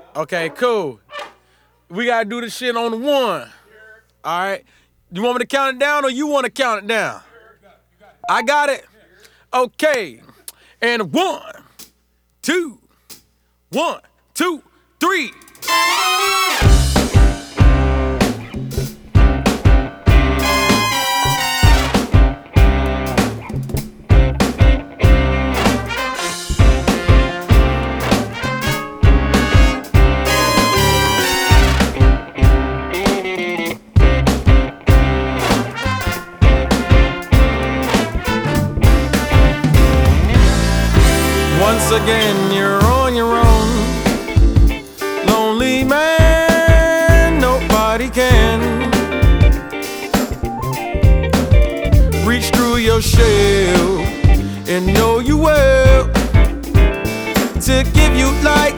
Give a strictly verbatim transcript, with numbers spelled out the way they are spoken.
Okay, cool. We gotta do this shit on the one. All right. You want me to count it down or you want to count it down? I got it. Okay. And one, two, one, two, three. Once again, you're on your own. Lonely man, nobody can reach through your shell and know you well to give you like